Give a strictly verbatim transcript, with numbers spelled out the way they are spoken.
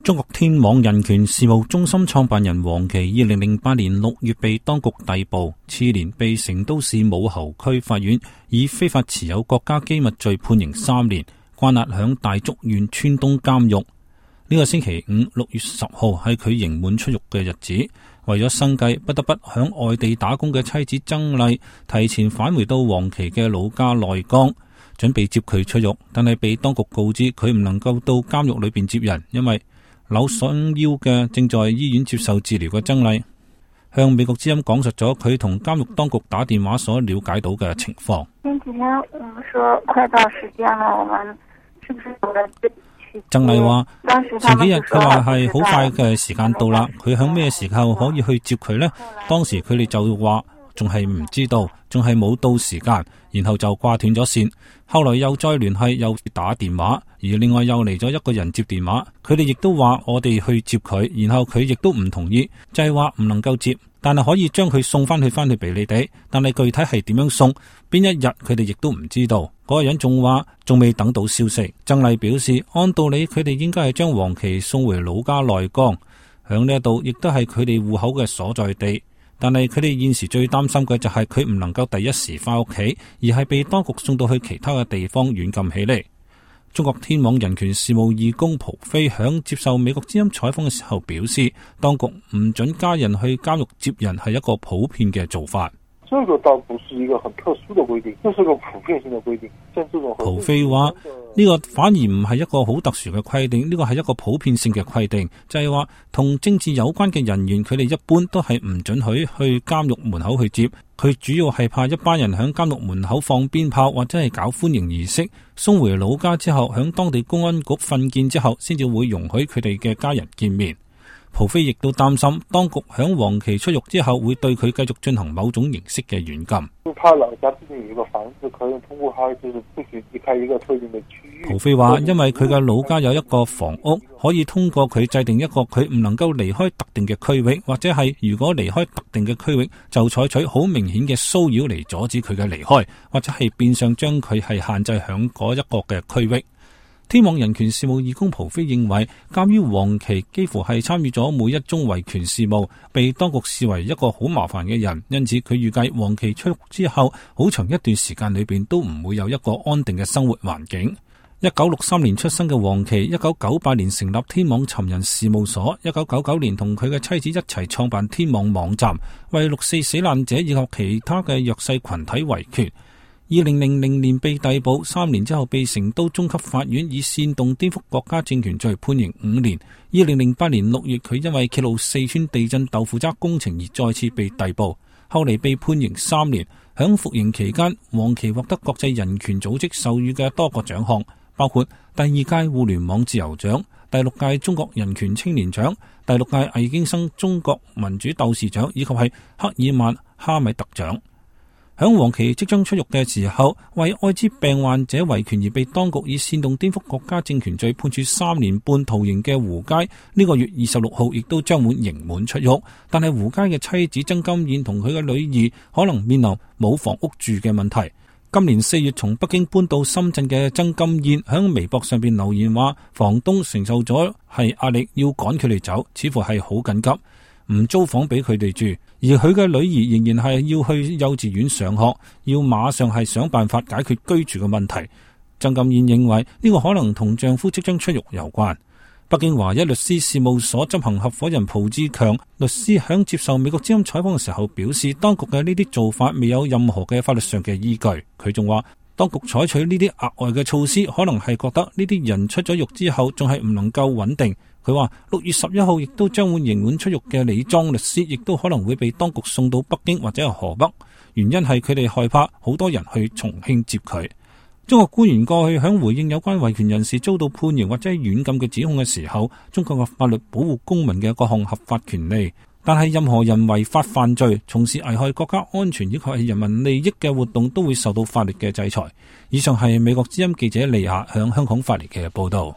中國天網人權事務中心創辦人黃琦二零零八年六月被當局逮捕，次年被成都市武侯區法院以非法持有國家機密罪判刑三年，關押響大竹縣川東監獄。呢個星期五六月十號係佢刑滿出獄嘅日子，為咗生計不得不響外地打工嘅妻子曾麗提前返回到黃琦嘅老家內江，準備接佢出獄，但係被當局告知佢唔能夠到監獄裏邊接人，因為扭傷腰嘅正在醫院接受治療嘅曾麗向美國之音講述咗佢同監獄當局打電話所了解到嘅情況。 前幾天我們說快到時間了，我們是不是有了？ 曾麗話前幾日佢話係好快嘅時間到啦，佢響咩時候可以去接佢呢？當時佢哋就話仲係唔知道，仲係冇到時間，然後就掛斷咗線。後來又再聯繫，又打電話，而另外又嚟咗一個人接電話，佢哋亦都話我哋去接佢，然後佢亦都唔同意，就係話唔能夠接，但係可以將佢送翻去翻去俾你哋，但係具體係點樣送，邊一日佢哋亦都唔知道。嗰個人仲話仲未等到消息。曾麗表示，按道理佢哋應該係將黃琦送回老家內江，響呢一度亦都係佢哋戶口嘅所在地。但係佢哋現時最擔心嘅就係佢唔能夠第一時翻屋企，而係被當局送到去其他嘅地方軟禁起嚟。中國天網人權事務義工蒲飛響接受美國之音採訪嘅時候表示，當局唔准家人去監獄接人係一個普遍嘅做法。 這個倒不是一個很特殊的規定，這是個普遍性的規定。像這種蒲飛話呢個反而唔係一個好特殊嘅規定，呢個係一個普遍性嘅規定，就係話同政治有關嘅人員，佢哋一般都係唔准許去監獄門口去接。佢主要係怕一班人響監獄門口放鞭炮或者係搞歡迎儀式，送回老家之後響當地公安局訓誡之後，先至會容許佢哋嘅家人見面。蒲飛亦都擔心當局響黃琦出獄之後會對佢繼續進行某種形式嘅軟禁。 他老家之前有一個房子，可以通過他就是不許離開一個特定的區域。 蒲飛話，因為佢嘅老家有一個房屋，可以通過佢制定一個佢唔能夠離開特定嘅區域，或者係如果離開特定嘅區域，就採取好明顯嘅騷擾嚟阻止佢嘅離開，或者係變相將佢係限制響嗰一個嘅區域。天網人權事務義工蒲飛認為，鑒於黃琦幾乎係參與咗每一宗維權事務，被當局視為一個好麻煩嘅人，因此佢預計黃琦出獄之後，好長一段時間裏邊都唔會有一個安定嘅生活環境。一九六三年出生嘅黃琦，一九九八年成立天網尋人事務所，一九九九年同佢嘅妻子一齊創辦天網網站，為六四死難者以及其他嘅弱勢群體維權。二零零零年被逮捕，三年之後被成都中級法院以煽動顛覆國家政權罪判刑五年。二零零八年六月，佢因為揭露四川地震豆腐渣工程而再次被逮捕，後嚟被判刑三年。響服刑期間，黃琦獲得國際人權組織授予嘅多個獎項，包括第二屆互聯網自由獎、第六屆中國人權青年獎、第六屆魏京生中國民主鬥士獎，以及係赫爾曼哈米特獎。響黃琦即將出獄嘅時候，為艾滋病患者維權而被當局以煽動顛覆國家政權罪判處三年半徒刑嘅胡佳，呢個月二十六號亦都將會刑滿出獄。但係胡佳嘅妻子曾金燕同佢嘅女兒可能面臨冇房屋住嘅問題。今年四月從北京搬到深圳嘅曾金燕響微博上邊留言話，房東承受咗係壓力要趕佢哋走，似乎係好緊急，唔租房俾佢哋住，而佢嘅女兒仍然係要去幼稚園上學，要馬上係想辦法解決居住嘅問題。曾金燕認為呢個可能同丈夫即將出獄有關。北京華一律師事務所執行合夥人蒲志強律師響接受美國之音採訪嘅時候表示，當局嘅呢啲做法未有任何嘅法律上嘅依據。佢仲話，當局採取呢啲額外嘅措施，可能係覺得呢啲人出咗獄之後仲係唔能夠穩定。佢話六月十一號亦都將會刑滿出獄嘅李莊律師，亦都可能會被當局送到北京或者係河北，原因係佢哋害怕好多人去重慶接佢。中國官員過去響回應有關維權人士遭到判刑或者係軟禁嘅指控嘅時候，中國嘅法律保護公民嘅各項合法權利，但係任何人違法犯罪、從事危害國家安全以及係人民利益嘅活動，都會受到法律嘅制裁。以上係美國之音記者利亞向香港發嚟嘅報道。